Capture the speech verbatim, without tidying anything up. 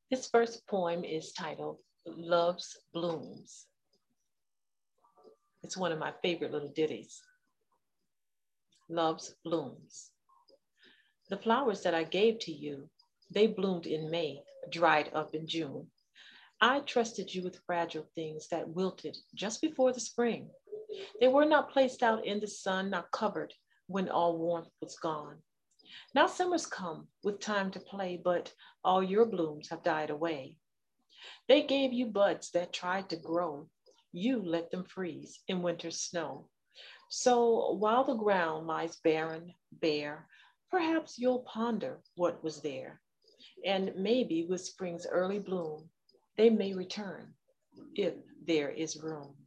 This first poem is titled Love's Blooms. It's one of my favorite little ditties. Love's Blooms. The flowers that I gave to you, they bloomed in May, dried up in June. I trusted you with fragile things that wilted just before the spring. They were not placed out in the sun, not covered when all warmth was gone. Now summer's come with time to play, but all your blooms have died away. They gave you buds that tried to grow. You let them freeze in winter's snow. So while the ground lies barren, bare, perhaps you'll ponder what was there. And maybe with spring's early bloom, they may return if there is room.